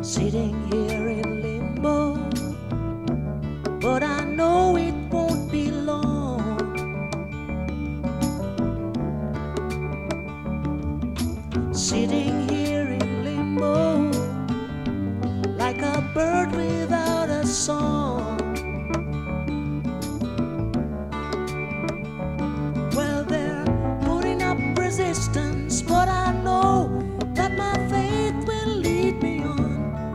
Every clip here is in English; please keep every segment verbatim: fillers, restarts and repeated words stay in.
Sitting here in limbo, but I know it won't be long. Sitting here in limbo, like a bird without a song. Well, they're putting up resistance, but I know that my faith will lead me on.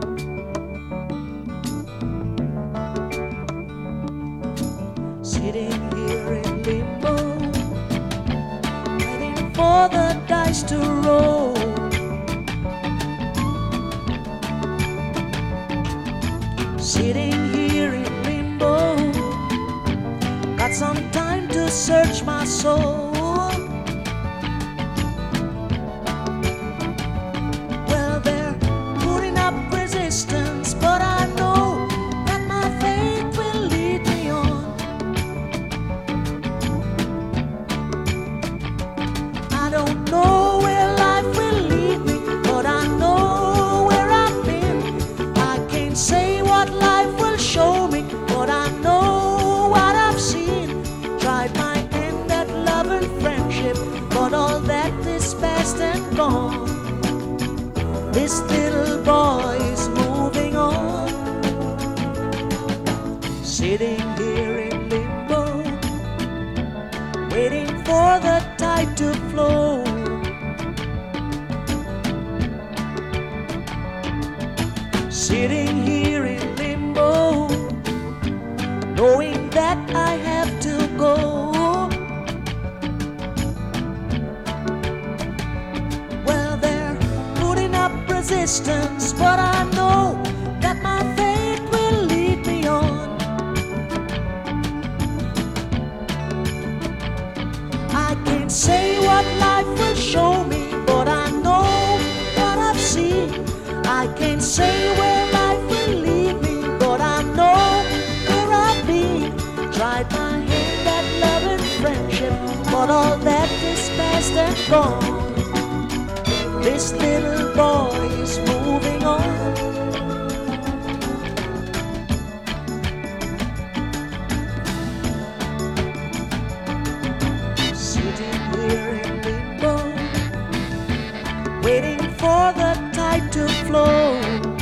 Sitting here in limbo, waiting for the dice to roll. Sitting here in limbo, got some time to search my soul. Well, they're putting up resistance, but I know that my faith will lead me on. I don't know where life will lead me, but I know where I've been. I can't say what life will show me, but I know what I've seen. Tried my hand at love and friendship, but all that is past and gone. This little boy is moving on. Sitting here in limbo, waiting for the tide to flow. Sitting here in limbo, knowing that I have to go. Well, they're putting up resistance, but I know that my faith will lead me on. I can't say what life will show me, but I know what I've seen. I can't say where life will lead me, but I know where I've been. Tried my hand at love and friendship, but all that is past and gone. This little boy is moving on. Sitting here in limbo, waiting for the tide to flow.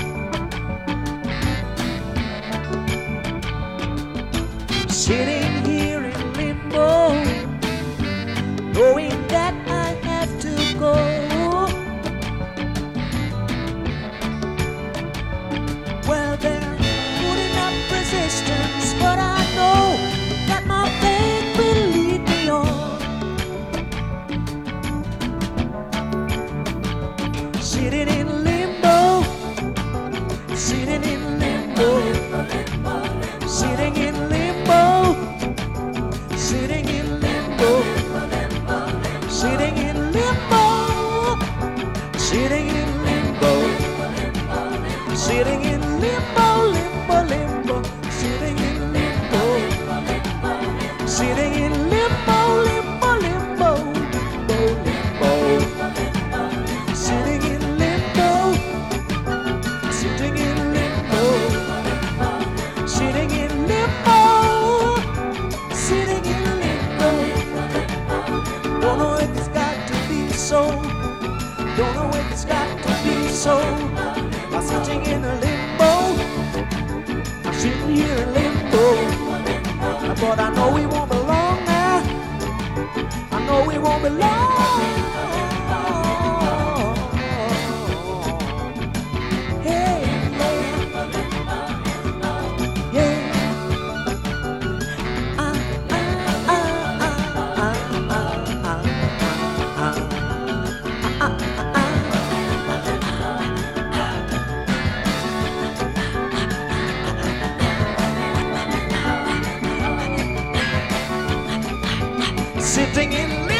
Sitting here in limbo, knowing that I have to go. Well, they're putting up resistance, but I know that my faith will lead me on. Sitting in limbo, sitting in limbo, sitting in limbo, sitting in limbo, sitting in limbo, sitting in limbo, sitting in limbo, limbo, limbo, sitting in limbo, sitting in limbo, limbo, limbo, limbo, limbo, sitting in limbo, sitting in limbo, sitting in limbo, sitting in limbo. Don't know if it's got to be so. Don't know if it's got to be so. I'm sitting in a limbo. I'm sitting here in limbo. But I know we won't belong now. I know we won't belong. Hey, yeah, yeah. Ah, ah, ah, ah, ah, ah, ah, ah, ah. Sitting in